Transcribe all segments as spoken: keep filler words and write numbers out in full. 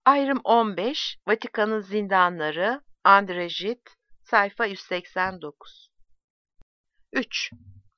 Ayrım on beş, Vatikan'ın zindanları, André Gide, sayfa yüz seksen dokuz. üç.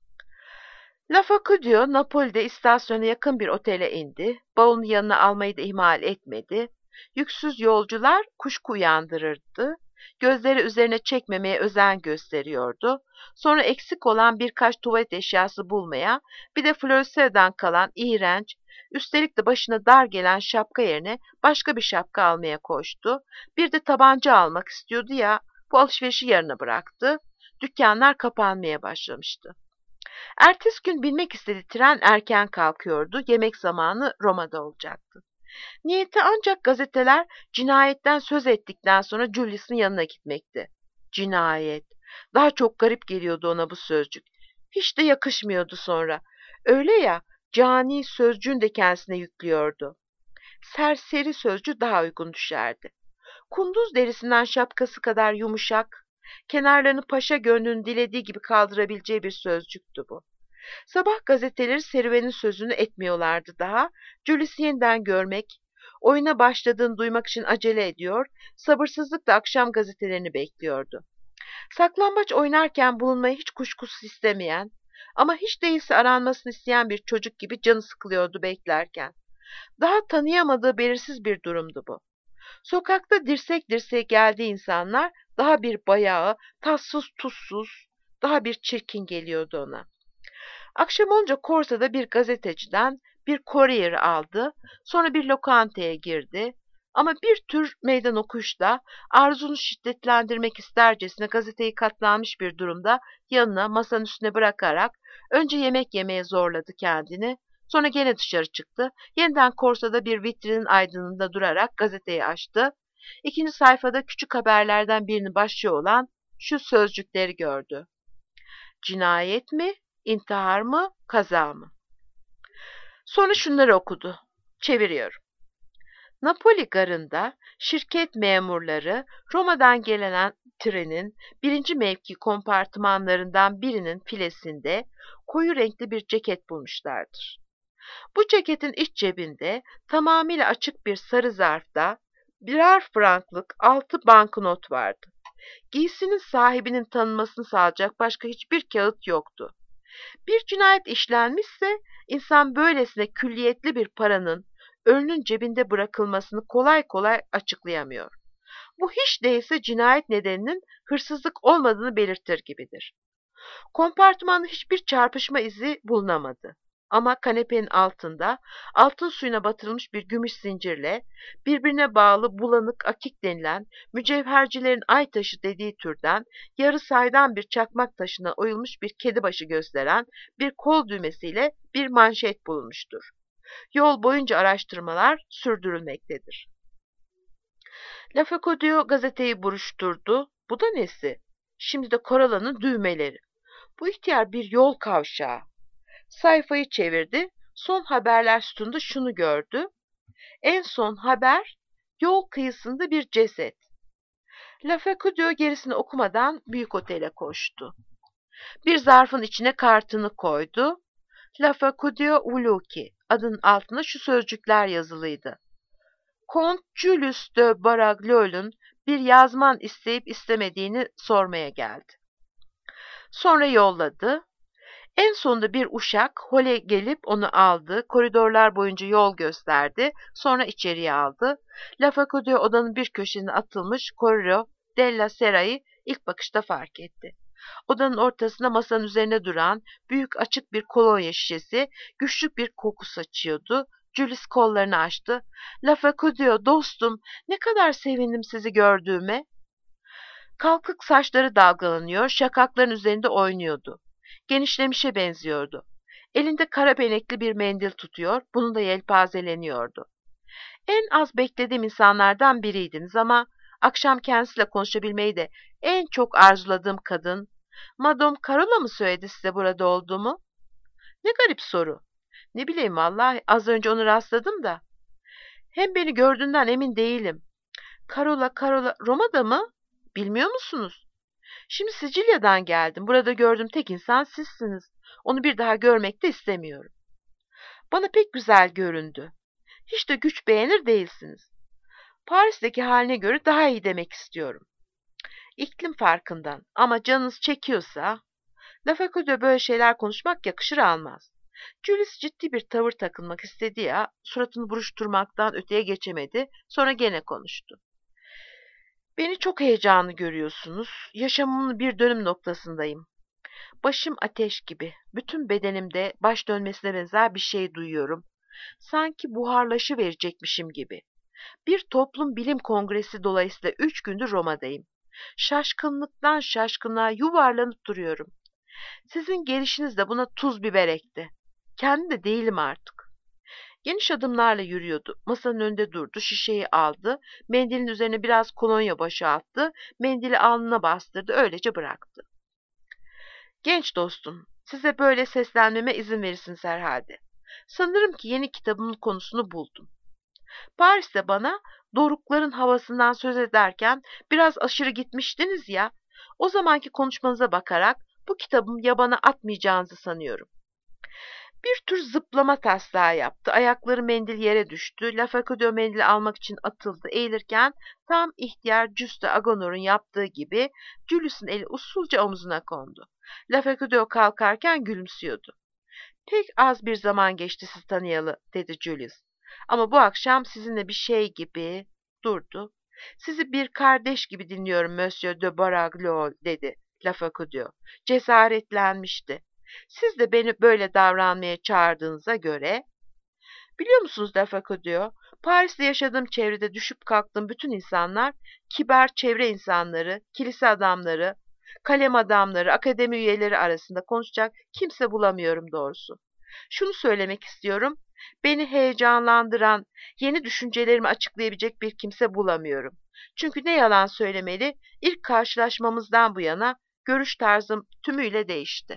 La Facundo, Napoli'de istasyona yakın bir otele indi. Bavulunu yanına almayı da ihmal etmedi. Yüksüz yolcular kuşku uyandırırdı. Gözleri üzerine çekmemeye özen gösteriyordu. Sonra eksik olan birkaç tuvalet eşyası bulmaya, bir de Floreseo'dan kalan iğrenç, üstelik de başına dar gelen şapka yerine başka bir şapka almaya koştu. Bir de tabanca almak istiyordu ya, bu alışverişi yarına bıraktı. Dükkanlar kapanmaya başlamıştı. Ertesi gün binmek istediği tren erken kalkıyordu. Yemek zamanı Roma'da olacaktı. Niyeti ancak gazeteler cinayetten söz ettikten sonra Julius'un yanına gitmekti. Cinayet. Daha çok garip geliyordu ona bu sözcük. Hiç de yakışmıyordu sonra. Öyle ya, cani sözcüğünü de kendisine yüklüyordu. Serseri sözcüğü daha uygun düşerdi. Kunduz derisinden şapkası kadar yumuşak, kenarlarını paşa gönlünün dilediği gibi kaldırabileceği bir sözcüktü bu. Sabah gazeteleri serüvenin sözünü etmiyorlardı daha. Julius'u yeniden görmek, oyuna başladığını duymak için acele ediyor, sabırsızlıkla akşam gazetelerini bekliyordu. Saklambaç oynarken bulunmayı hiç kuşkusuz istemeyen ama hiç değilse aranmasını isteyen bir çocuk gibi canı sıkılıyordu beklerken. Daha tanıyamadığı belirsiz bir durumdu bu. Sokakta dirsek dirseğe geldiği insanlar daha bir bayağı, tatsız tuzsuz, daha bir çirkin geliyordu ona. Akşam olunca Korsa'da bir gazeteciden bir courier aldı, sonra bir lokantaya girdi. Ama bir tür meydan okuyuşla arzunu şiddetlendirmek istercesine gazeteyi katlanmış bir durumda yanına masanın üstüne bırakarak önce yemek yemeye zorladı kendini, sonra gene dışarı çıktı, yeniden Korsa'da bir vitrinin aydınlığında durarak gazeteyi açtı. İkinci sayfada küçük haberlerden birini başlığı olan şu sözcükleri gördü. Cinayet mi? İntihar mı, kaza mı? Sonra şunları okudu. Çeviriyorum. Napoli garında şirket memurları Roma'dan gelen trenin birinci mevki kompartımanlarından birinin filesinde koyu renkli bir ceket bulmuşlardır. Bu ceketin iç cebinde tamamıyla açık bir sarı zarfta birer franklık altı banknot vardı. Giysinin sahibinin tanınmasını sağlayacak başka hiçbir kağıt yoktu. Bir cinayet işlenmişse insan böylesine külliyetli bir paranın ölünün cebinde bırakılmasını kolay kolay açıklayamıyor. Bu hiç değilse cinayet nedeninin hırsızlık olmadığını belirtir gibidir. Kompartmanda hiçbir çarpışma izi bulunamadı. Ama kanepenin altında altın suyuna batırılmış bir gümüş zincirle birbirine bağlı bulanık akik denilen mücevhercilerin ay taşı dediği türden yarı saydam bir çakmak taşına oyulmuş bir kedi başı gösteren bir kol düğmesiyle bir manşet bulunmuştur. Yol boyunca araştırmalar sürdürülmektedir. La Facundo gazeteyi buruşturdu. Bu da nesi? Şimdi de Corala'nın düğmeleri. Bu ihtiyar bir yol kavşağı. Sayfayı çevirdi. Son haberler sütununda şunu gördü. En son haber yol kıyısında bir ceset. La Facundo gerisini okumadan büyük otele koştu. Bir zarfın içine kartını koydu. La Facundo Uluki adının altında şu sözcükler yazılıydı. Kont Julius de Baragliol'un bir yazman isteyip istemediğini sormaya geldi. Sonra yolladı. En sonunda bir uşak hole gelip onu aldı, koridorlar boyunca yol gösterdi, sonra içeriye aldı. La Facundo odanın bir köşesine atılmış Corriere della Sera'yı ilk bakışta fark etti. Odanın ortasında masanın üzerine duran büyük açık bir kolonya şişesi güçlü bir koku saçıyordu. Julius kollarını açtı. La Facundo dostum, ne kadar sevindim sizi gördüğüme. Kalkık saçları dalgalanıyor, şakakların üzerinde oynuyordu. Genişlemişe benziyordu. Elinde kara benekli bir mendil tutuyor, bunu da yelpazeleniyordu. En az beklediğim insanlardan biriydiniz ama akşam kendisiyle konuşabilmeyi de en çok arzuladığım kadın, Madame Carola mı söyledi size burada olduğumu? Ne garip soru. Ne bileyim vallahi az önce onu rastladım da. Hem beni gördüğünden emin değilim. Carola, Carola, Roma'da mı? Bilmiyor musunuz? Şimdi Sicilya'dan geldim. Burada gördüğüm tek insan sizsiniz. Onu bir daha görmek de istemiyorum. Bana pek güzel göründü. Hiç de güç beğenir değilsiniz. Paris'teki haline göre daha iyi demek istiyorum. İklim farkından ama canınız çekiyorsa, Lafakü'de böyle şeyler konuşmak yakışır almaz. Julius ciddi bir tavır takınmak istedi ya, suratını buruşturmaktan öteye geçemedi, sonra gene konuştu. Beni çok heyecanlı görüyorsunuz, yaşamımın bir dönüm noktasındayım. Başım ateş gibi, bütün bedenimde baş dönmesine benzer bir şey duyuyorum. Sanki buharlaşı verecekmişim gibi. Bir toplum bilim kongresi dolayısıyla üç gündür Roma'dayım. Şaşkınlıktan şaşkınlığa yuvarlanıp duruyorum. Sizin gelişiniz de buna tuz biber ekti. Kendi de değilim artık. Geniş adımlarla yürüyordu. Masanın önünde durdu, şişeyi aldı, mendilin üzerine biraz kolonya boşalttı, mendili alnına bastırdı, öylece bıraktı. Genç dostum, size böyle seslenmeme izin verirsiniz herhalde. Sanırım ki yeni kitabımın konusunu buldum. Paris'te bana dorukların havasından söz ederken biraz aşırı gitmiştiniz ya, o zamanki konuşmanıza bakarak bu kitabımı yabana atmayacağınızı sanıyorum. Bir tür zıplama taslağı yaptı. Ayakları mendil yere düştü. Lafaküdö mendili almak için atıldı. Eğilirken tam ihtiyar Juste Agonor'un yaptığı gibi Julius'un eli usulca omzuna kondu. Lafaküdö kalkarken gülümsüyordu. Pek az bir zaman geçti sizi tanıyalı, dedi Julius. Ama bu akşam sizinle bir şey gibi durdu. Sizi bir kardeş gibi dinliyorum Monsieur de Baraglio, dedi Lafaküdö. Cesaretlenmişti. Siz de beni böyle davranmaya çağırdığınıza göre, biliyor musunuz Lafaküdö, Paris'te yaşadığım çevrede düşüp kalktığım bütün insanlar, kibar çevre insanları, kilise adamları, kalem adamları, akademi üyeleri arasında konuşacak kimse bulamıyorum doğrusu. Şunu söylemek istiyorum, beni heyecanlandıran, yeni düşüncelerimi açıklayabilecek bir kimse bulamıyorum. Çünkü ne yalan söylemeli, ilk karşılaşmamızdan bu yana görüş tarzım tümüyle değişti.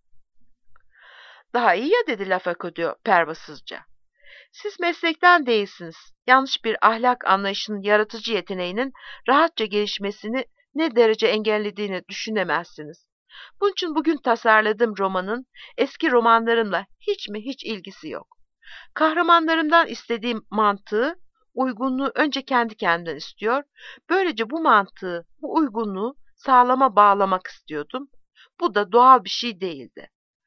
Daha iyi ya, dedi Lafaküdö pervasızca. Siz meslekten değilsiniz. Yanlış bir ahlak anlayışının yaratıcı yeteneğinin rahatça gelişmesini ne derece engellediğini düşünemezsiniz. Bunun için bugün tasarladığım romanın eski romanlarımla hiç mi hiç ilgisi yok. Kahramanlarımdan istediğim mantığı, uygunluğu önce kendi kendimden istiyor. Böylece bu mantığı, bu uygunluğu sağlama bağlamak istiyordum. Bu da doğal bir şey değildi.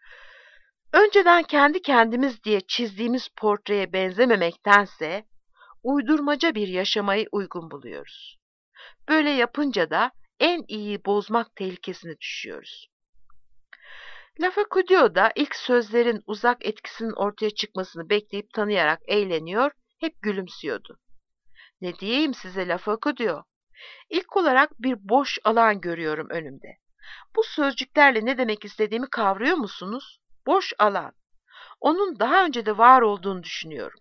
Önceden kendi kendimiz diye çizdiğimiz portreye benzememektense uydurmaca bir yaşamayı uygun buluyoruz. Böyle yapınca da en iyiyi bozmak tehlikesine düşüyoruz. Lafaküdö da ilk sözlerin uzak etkisinin ortaya çıkmasını bekleyip tanıyarak eğleniyor, hep gülümsüyordu. Ne diyeyim size Lafaküdö? İlk olarak bir boş alan görüyorum önümde. Bu sözcüklerle ne demek istediğimi kavruyor musunuz? Boş alan. Onun daha önce de var olduğunu düşünüyorum.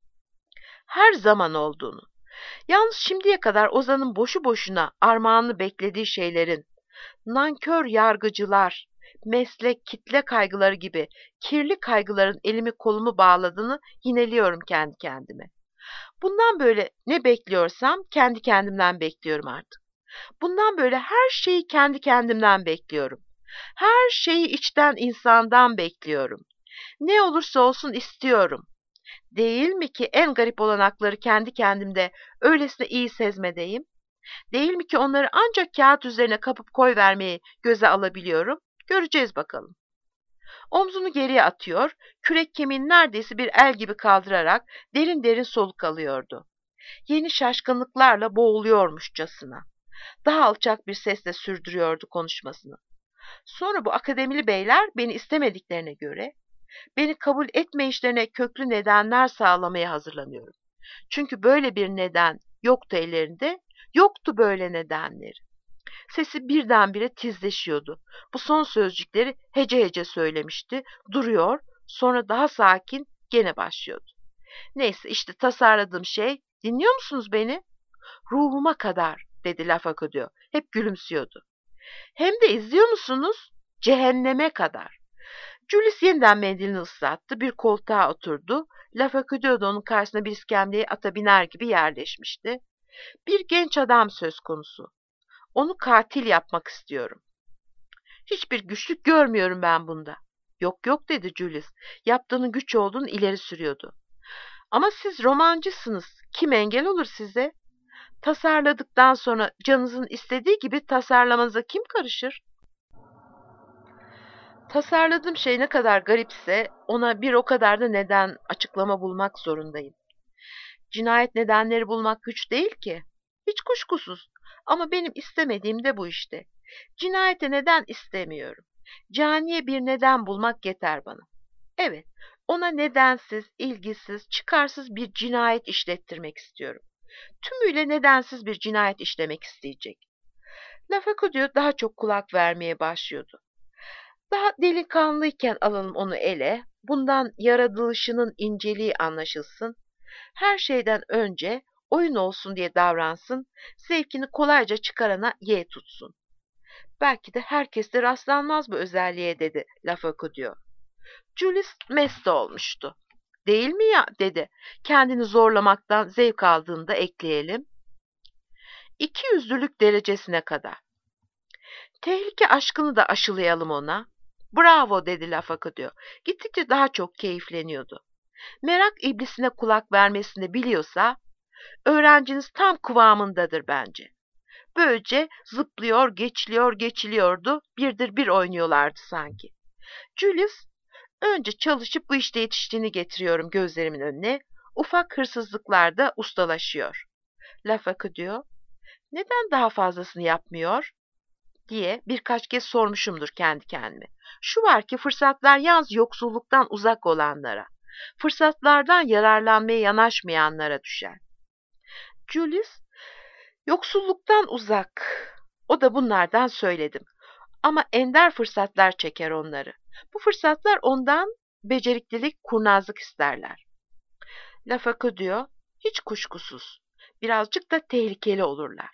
Her zaman olduğunu. Yalnız şimdiye kadar Ozan'ın boşu boşuna armağanını beklediği şeylerin, nankör yargıcılar, meslek, kitle kaygıları gibi kirli kaygıların elimi kolumu bağladığını yineliyorum kendi kendime. Bundan böyle ne bekliyorsam kendi kendimden bekliyorum artık. Bundan böyle her şeyi kendi kendimden bekliyorum. Her şeyi içten insandan bekliyorum. Ne olursa olsun istiyorum. Değil mi ki en garip olanakları kendi kendimde öylesine iyi sezmedeyim? Değil mi ki onları ancak kağıt üzerine kapıp koyvermeyi göze alabiliyorum? Göreceğiz bakalım. Omzunu geriye atıyor, kürek kemiğini neredeyse bir el gibi kaldırarak derin derin soluk alıyordu. Yeni şaşkınlıklarla boğuluyormuşçasına. Daha alçak bir sesle sürdürüyordu konuşmasını. Sonra bu akademili beyler beni istemediklerine göre, beni kabul etmeyişlerine köklü nedenler sağlamaya hazırlanıyorum. Çünkü böyle bir neden yoktu ellerinde, yoktu böyle nedenleri. Sesi birdenbire tizleşiyordu. Bu son sözcükleri hece hece söylemişti, duruyor, sonra daha sakin gene başlıyordu. Neyse işte tasarladığım şey, dinliyor musunuz beni? Ruhuma kadar, dedi Lafaküdö, hep gülümsüyordu. Hem de izliyor musunuz? Cehenneme kadar. Julius yeniden mendilini ıslattı, bir koltuğa oturdu. Lafaküdö de onun karşısına bir iskemleye ata biner gibi yerleşmişti. Bir genç adam söz konusu. Onu katil yapmak istiyorum. Hiçbir güçlük görmüyorum ben bunda. Yok yok, dedi Julius. Yaptığının güç olduğunu ileri sürüyordu. Ama siz romancısınız. Kim engel olur size? Tasarladıktan sonra canınızın istediği gibi tasarlamanıza kim karışır? Tasarladığım şey ne kadar garipse ona bir o kadar da neden, açıklama bulmak zorundayım. Cinayet nedenleri bulmak güç değil ki. Hiç kuşkusuz. Ama benim istemediğim de bu işte. Cinayete neden istemiyorum. Caniye bir neden bulmak yeter bana. Evet, ona nedensiz, ilgisiz, çıkarsız bir cinayet işlettirmek istiyorum. Tümüyle nedensiz bir cinayet işlemek isteyecek. Lafakudio daha çok kulak vermeye başlıyordu. Daha delikanlıyken alalım onu ele, bundan yaratılışının inceliği anlaşılsın. Her şeyden önce oyun olsun diye davransın, zevkini kolayca çıkarana ye tutsun. Belki de herkeste rastlanmaz bu özelliğe dedi Lafakudio. Julius mest olmuştu. Değil mi ya dedi. Kendini zorlamaktan zevk aldığında ekleyelim. İki yüzlülük derecesine kadar. Tehlike aşkını da aşılayalım ona. Bravo dedi Lafakudio. Gittikçe daha çok keyifleniyordu. Merak iblisine kulak vermesini biliyorsa, öğrenciniz tam kıvamındadır bence. Böylece zıplıyor, geçiliyor, geçiliyordu, birdir bir oynuyorlardı sanki. Julius, önce çalışıp bu işte yetiştiğini getiriyorum gözlerimin önüne, ufak hırsızlıklarda ustalaşıyor. Lafakudio, neden daha fazlasını yapmıyor diye birkaç kez sormuşumdur kendi kendime. Şu var ki fırsatlar yalnız yoksulluktan uzak olanlara, fırsatlardan yararlanmaya yanaşmayanlara düşer. Julius, yoksulluktan uzak. O da bunlardan söyledim. Ama ender fırsatlar çeker onları. Bu fırsatlar ondan beceriklilik, kurnazlık isterler. Lafakudio, hiç kuşkusuz. Birazcık da tehlikeli olurlar.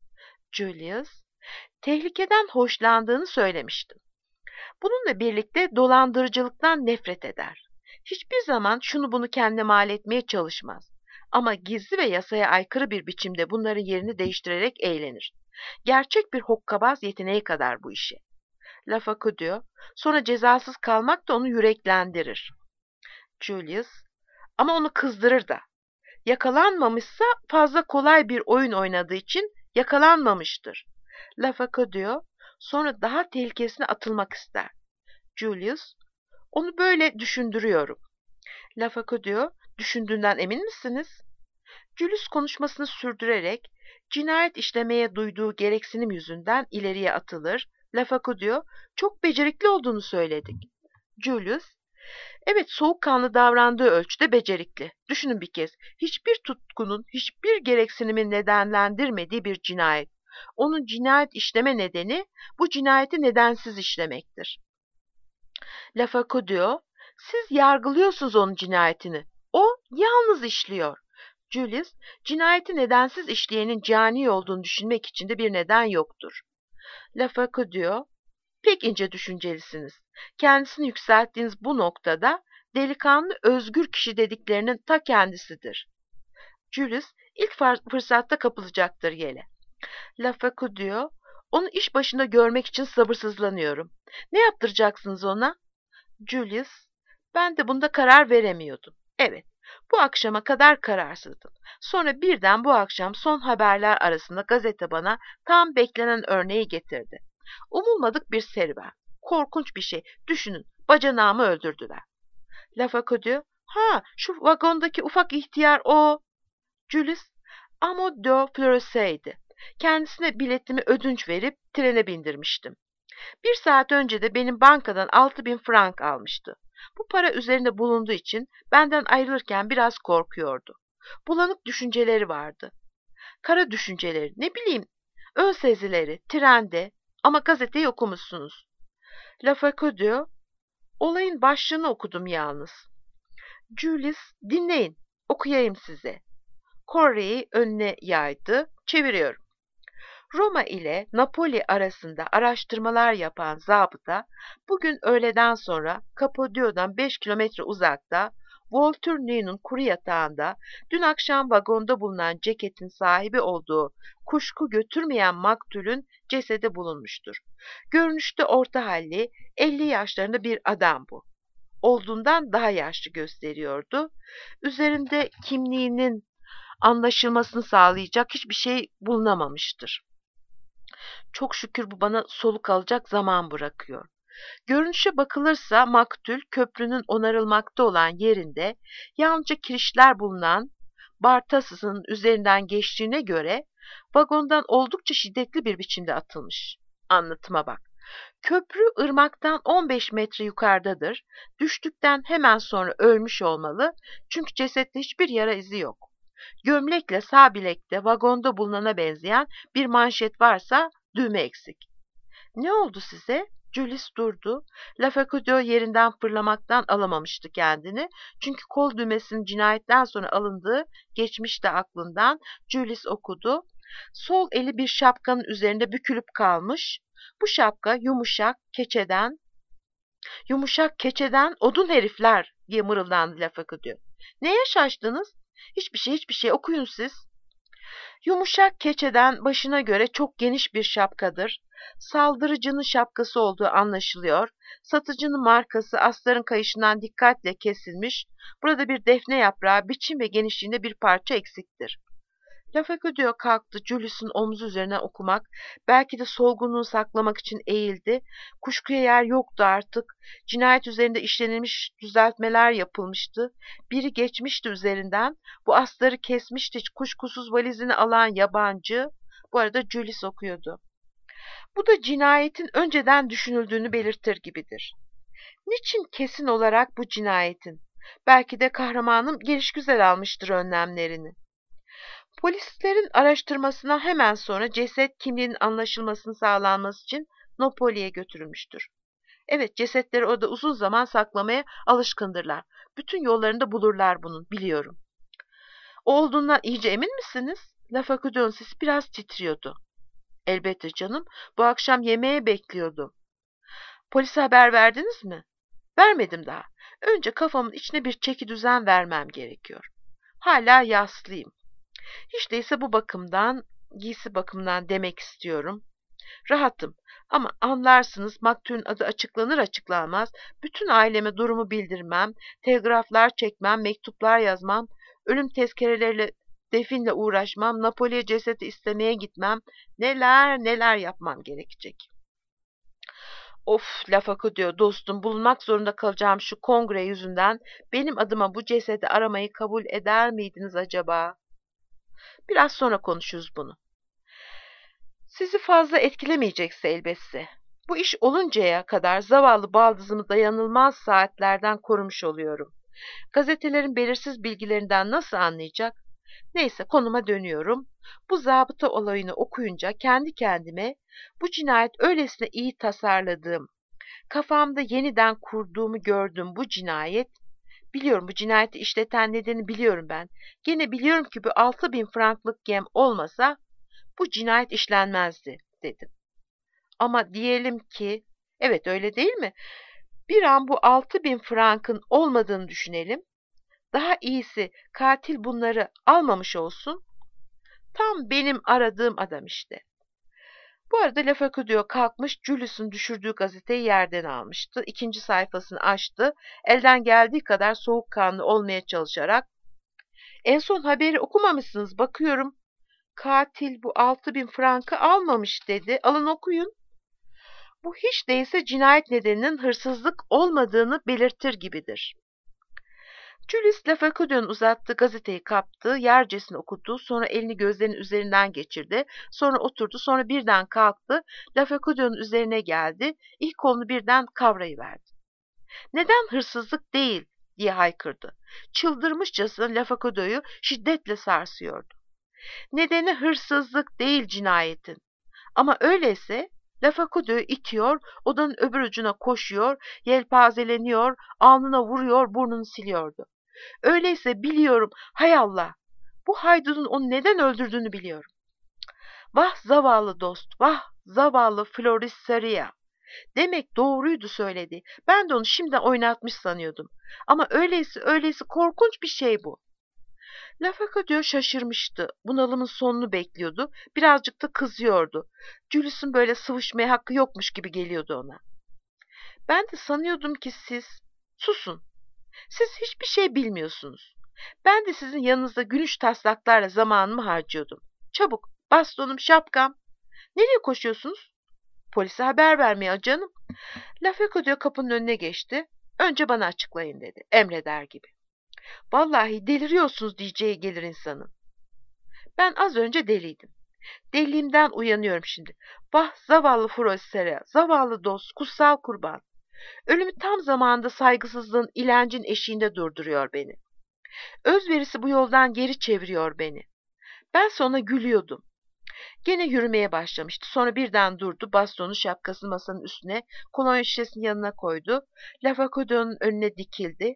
Julius, tehlikeden hoşlandığını söylemiştim. Bununla birlikte dolandırıcılıktan nefret eder. Hiçbir zaman şunu bunu kendine mal etmeye çalışmaz. Ama gizli ve yasaya aykırı bir biçimde bunların yerini değiştirerek eğlenir. Gerçek bir hokkabaz yeteneği kadar bu işe. Lafakudio, sonra cezasız kalmak da onu yüreklendirir. Julius, ama onu kızdırır da. Yakalanmamışsa fazla kolay bir oyun oynadığı için yakalanmamıştır. Lafakudio, sonra daha tehlikesine atılmak ister. Julius, onu böyle düşündürüyorum. Lafakudio, düşündüğünden emin misiniz? Julius konuşmasını sürdürerek, cinayet işlemeye duyduğu gereksinim yüzünden ileriye atılır. Lafakudio, çok becerikli olduğunu söyledik. Julius, evet soğukkanlı davrandığı ölçüde becerikli. Düşünün bir kez, hiçbir tutkunun, hiçbir gereksinimin nedenlendirmediği bir cinayet. Onun cinayet işleme nedeni, bu cinayeti nedensiz işlemektir. Lafakudio, siz yargılıyorsunuz onun cinayetini. O yalnız işliyor. Julius, cinayeti nedensiz işleyenin cani olduğunu düşünmek için de bir neden yoktur. Lafakudio, pek ince düşüncelisiniz. Kendisini yükselttiğiniz bu noktada delikanlı özgür kişi dediklerinin ta kendisidir. Julius, ilk fırsatta kapılacaktır yele. Lafakudio, onu iş başında görmek için sabırsızlanıyorum. Ne yaptıracaksınız ona? Julius, ben de bunda karar veremiyordum. Evet, bu akşama kadar kararsızdım. Sonra birden bu akşam son haberler arasında gazete bana tam beklenen örneği getirdi. Umulmadık bir serüven. Korkunç bir şey. Düşünün, bacanağımı öldürdüler. Lafakudio, ha şu vagondaki ufak ihtiyar o. Julius, Amo de Fleury'seydi. Kendisine biletimi ödünç verip trene bindirmiştim. Bir saat önce de benim bankadan altı bin frank almıştı. Bu para üzerinde bulunduğu için benden ayrılırken biraz korkuyordu. Bulanık düşünceleri vardı. Kara düşünceleri, ne bileyim, ön sezileri, trende, ama gazeteyi okumuşsunuz. Lafakudio, olayın başlığını okudum yalnız. Julius, dinleyin, okuyayım size. Correa'yı önüne yaydı, çeviriyorum. Roma ile Napoli arasında araştırmalar yapan zabıta, bugün öğleden sonra Cappodio'dan beş kilometre uzakta, Volturni'nin kuru yatağında, dün akşam vagonda bulunan ceketin sahibi olduğu kuşku götürmeyen maktulün cesedi bulunmuştur. Görünüşte orta halli, elli yaşlarında bir adam bu. Olduğundan daha yaşlı gösteriyordu. Üzerinde kimliğinin anlaşılmasını sağlayacak hiçbir şey bulunamamıştır. Çok şükür bu bana soluk alacak zaman bırakıyor. Görünüşe bakılırsa maktul köprünün onarılmakta olan yerinde yalnızca kirişler bulunan bar tasasının üzerinden geçtiğine göre vagondan oldukça şiddetli bir biçimde atılmış. Anlatıma bak. Köprü ırmaktan on beş metre yukarıdadır. Düştükten hemen sonra ölmüş olmalı çünkü cesette hiçbir yara izi yok. Gömlekle sağ bilekte vagonda bulunana benzeyen bir manşet varsa düğme eksik. Ne oldu size? Julius durdu. Lafacudio yerinden fırlamaktan alamamıştı kendini. Çünkü kol düğmesinin cinayetten sonra alındığı geçmişti aklından. Julius okudu. Sol eli bir şapkanın üzerinde bükülüp kalmış. Bu şapka yumuşak keçeden, yumuşak keçeden odun herifler diye mırıldandı Lafacudio. Neye şaştınız? Hiçbir şey, hiçbir şey okuyun siz. Yumuşak keçeden başına göre çok geniş bir şapkadır. Saldırıcının şapkası olduğu anlaşılıyor. Satıcının markası astarın kayışından dikkatle kesilmiş. Burada bir defne yaprağı biçim ve genişliğinde bir parça eksiktir. Lafacudio kalktı, Julius'un omzu üzerine okumak, belki de solgunluğu saklamak için eğildi. Kuşkuya yer yoktu artık. Cinayet üzerinde işlenilmiş düzeltmeler yapılmıştı. Biri geçmişti üzerinden. Bu astarı kesmişti. Kuşkusuz valizini alan yabancı. Bu arada Julius okuyordu. Bu da cinayetin önceden düşünüldüğünü belirtir gibidir. Niçin kesin olarak bu cinayetin? Belki de kahramanım gelişgüzel almıştır önlemlerini. Polislerin araştırmasına hemen sonra ceset kimliğinin anlaşılmasını sağlanması için Napoli'ye götürülmüştür. Evet, cesetleri orada uzun zaman saklamaya alışkındırlar. Bütün yollarında bulurlar bunun, biliyorum. O olduğundan iyice emin misiniz? Lafacudio'nun sesi biraz titriyordu. Elbette canım, bu akşam yemeğe bekliyordum. Polise haber verdiniz mi? Vermedim daha. Önce kafamın içine bir çekidüzen vermem gerekiyor. Hala yaslıyım. Hiç değilse bu bakımdan, giysi bakımdan demek istiyorum. Rahatım ama anlarsınız maktulün adı açıklanır açıklanmaz bütün aileme durumu bildirmem, telgraflar çekmem, mektuplar yazmam, ölüm tezkereleriyle definle uğraşmam, Napoli'ye cesedi istemeye gitmem, neler neler yapmam gerekecek. Of Lafacudio dostum, bulunmak zorunda kalacağım şu kongre yüzünden benim adıma bu cesedi aramayı kabul eder miydiniz acaba? Biraz sonra konuşuruz bunu. Sizi fazla etkilemeyecekse elbette. Bu iş oluncaya kadar zavallı baldızımı dayanılmaz saatlerden korumuş oluyorum. Gazetelerin belirsiz bilgilerinden nasıl anlayacak? Neyse konuma dönüyorum. Bu zabıta olayını okuyunca kendi kendime bu cinayet öylesine iyi tasarladığım, kafamda yeniden kurduğumu gördüm bu cinayet. Biliyorum bu cinayeti işleten nedeni biliyorum ben. Gene biliyorum ki bu altı bin franklık gem olmasa bu cinayet işlenmezdi dedim. Ama diyelim ki, evet öyle değil mi? Bir an bu altı bin frankın olmadığını düşünelim. Daha iyisi katil bunları almamış olsun. Tam benim aradığım adam işte. Bu arada Lafacudio kalkmış, Julius'un düşürdüğü gazeteyi yerden almıştı. İkinci sayfasını açtı. Elden geldiği kadar soğukkanlı olmaya çalışarak, en son haberi okumamışsınız bakıyorum. Katil bu altı bin frankı almamış dedi. Alın okuyun. Bu hiç değilse cinayet nedeninin hırsızlık olmadığını belirtir gibidir. Julius Lafacudio'nun uzattığı gazeteyi kaptı, yercesine okudu, sonra elini gözlerinin üzerinden geçirdi, sonra oturdu, sonra birden kalktı, Lafacudio'nun üzerine geldi, ilk kolunu birden kavrayıverdi. Neden hırsızlık değil diye haykırdı. Çıldırmışçasına Lafacudio'yu şiddetle sarsıyordu. Nedeni hırsızlık değil cinayetin. Ama öyleyse Lafacudio'yu itiyor, odanın öbür ucuna koşuyor, yelpazeleniyor, alnına vuruyor, burnunu siliyordu. Öyleyse biliyorum, hay Allah, bu haydudun onu neden öldürdüğünü biliyorum. Vah zavallı dost, vah zavallı Floris Saria. Demek doğruydu söyledi. Ben de onu şimdiden oynatmış sanıyordum. Ama öyleyse öyleyse korkunç bir şey bu. Lafacadio şaşırmıştı. Bunalımın sonunu bekliyordu. Birazcık da kızıyordu. Julius'un böyle sıvışmaya hakkı yokmuş gibi geliyordu ona. Ben de sanıyordum ki siz... Susun. Siz hiçbir şey bilmiyorsunuz. Ben de sizin yanınızda gülüş taslaklarla zamanımı harcıyordum. Çabuk, bastonum, şapkam. Nereye koşuyorsunuz? Polise haber vermeye canım. Lafekötü kapının önüne geçti. Önce bana açıklayın dedi, emreder gibi. Vallahi deliriyorsunuz diyeceği gelir insanın. Ben az önce deliydim. Deliliğimden uyanıyorum şimdi. Vah zavallı Frosser'a, zavallı dost, kutsal kurban. Ölümü tam zamanında saygısızlığın, ilencin eşiğinde durduruyor beni. Özverisi bu yoldan geri çeviriyor beni. Ben sonra gülüyordum. Gene yürümeye başlamıştı. Sonra birden durdu, bastonu şapkasını masanın üstüne, kolonya şişesinin yanına koydu. Lafakudio'nun önüne dikildi.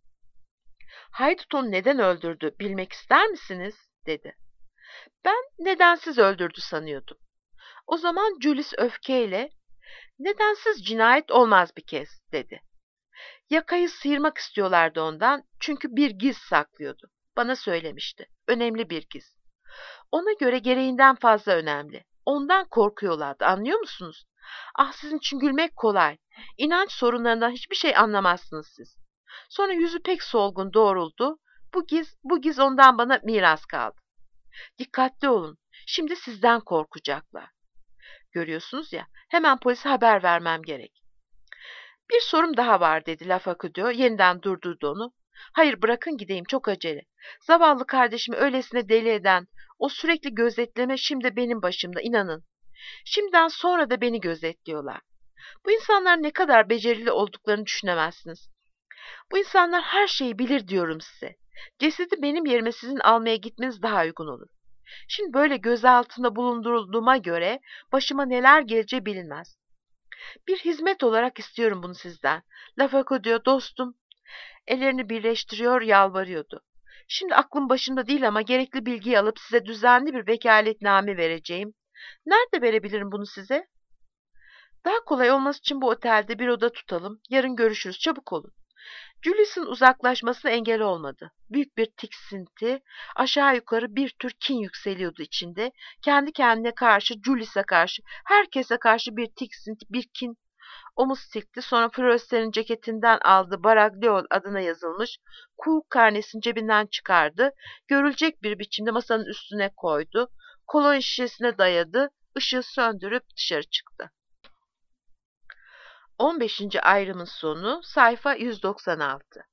Haydut onu neden öldürdü bilmek ister misiniz? Dedi. Ben nedensiz öldürdü sanıyordum. O zaman Julius öfkeyle, nedensiz cinayet olmaz bir kez, dedi. Yakayı sıyırmak istiyorlardı ondan çünkü bir giz saklıyordu. Bana söylemişti. Önemli bir giz. Ona göre gereğinden fazla önemli. Ondan korkuyorlardı, anlıyor musunuz? Ah sizin için gülmek kolay. İnanç sorunlarından hiçbir şey anlamazsınız siz. Sonra yüzü pek solgun doğruldu. Bu giz, bu giz ondan bana miras kaldı. Dikkatli olun. Şimdi sizden korkacaklar. Görüyorsunuz ya, hemen polise haber vermem gerek. Bir sorum daha var dedi Lafakudyo, yeniden durdurdu onu. Hayır bırakın gideyim, çok acele. Zavallı kardeşimi öylesine deli eden o sürekli gözetleme şimdi benim başımda, inanın. Şimdiden sonra da beni gözetliyorlar. Bu insanlar ne kadar becerili olduklarını düşünemezsiniz. Bu insanlar her şeyi bilir diyorum size. Cesedi benim yerime sizin almaya gitmeniz daha uygun olur. Şimdi böyle gözaltında bulundurulduğuma göre başıma neler geleceği bilinmez. Bir hizmet olarak istiyorum bunu sizden. Lafakudyo dostum. Ellerini birleştiriyor, yalvarıyordu. Şimdi aklım başımda değil ama gerekli bilgiyi alıp size düzenli bir vekaletname vereceğim. Nerede verebilirim bunu size? Daha kolay olması için bu otelde bir oda tutalım. Yarın görüşürüz, çabuk olun. Julius'un uzaklaşmasına engel olmadı. Büyük bir tiksinti, aşağı yukarı bir tür kin yükseliyordu içinde. Kendi kendine karşı, Julius'a karşı, herkese karşı bir tiksinti, bir kin. Omuz silkti, sonra Fröster'in ceketinden aldığı Baragliol adına yazılmış kuğu karnesini cebinden çıkardı. Görülecek bir biçimde masanın üstüne koydu. Kolonya şişesine dayadı, ışığı söndürüp dışarı çıktı. on beşinci ayrımın sonu sayfa yüz doksan altı.